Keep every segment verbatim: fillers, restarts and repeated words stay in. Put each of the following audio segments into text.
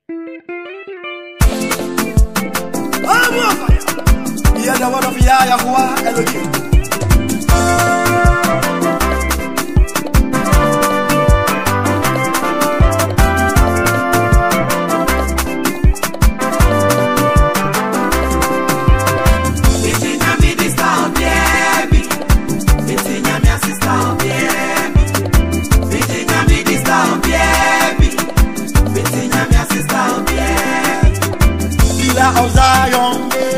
Hear the word of Yahweh Elohim. Of Zion,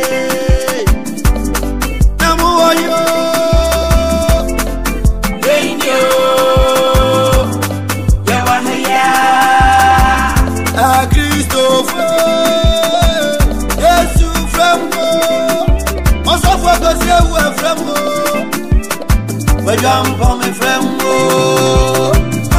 Namuayo, Radio, Yawahaya, Christopher, Yesu from home, also focus you from home, but jump on me from home.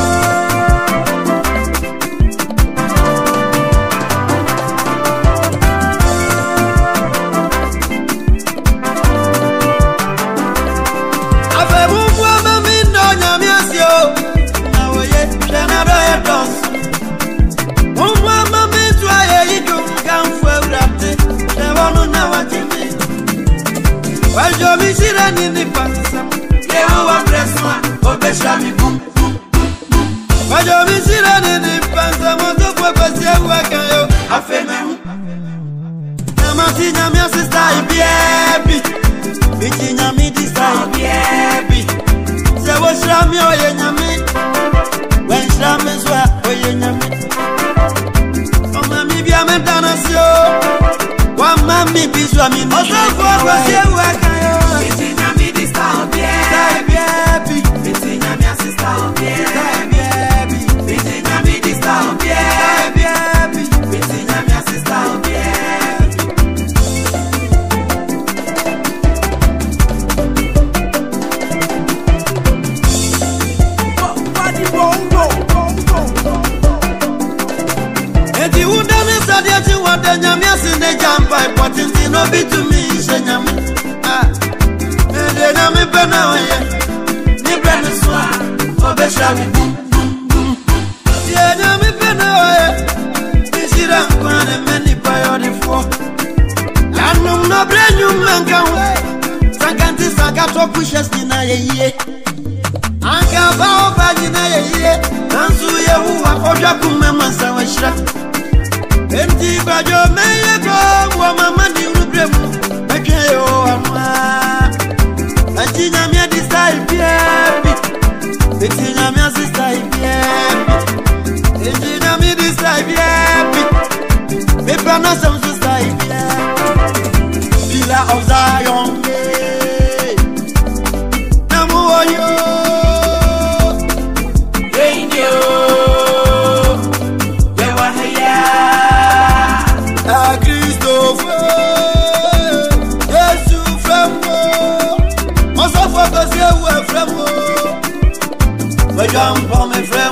Wajomi shirani ni pasa, Yehovah bless me, obeshami boom boom boom. Wajomi shirani ni pasa, moto kwa pasi wakayo, afeme. Namati nyami asista ibiebi, biti nyami disa ibiebi. Sewo shami oye nyami, wen shami zwa oye nyami. Omami bia mentana sio, wa mami bizwa mi. Oso kwa pasi wakayo. No be to me, Shenyam. Ah, and then I'm a banana. Nibrana Swa, Obeshavi. Yeah, I'm a banana. This is a one and many priority for. I know no brand new man can wait. Sakanti Sakato pushes in a year. Anka Bao Bagina a year. Nansu Yahu, Ojakum, Mansawashra. Empty Bajo may go, woman. Okay, oh, I'm a Tina Mia decide, baby. Tina Mia sister, baby. Tina Mia decide, baby. Paper no some society, baby. Villa of Zion, Namuayo, Radio, Yawahaya, Christopher. Focus you from home. But jump on me, friend.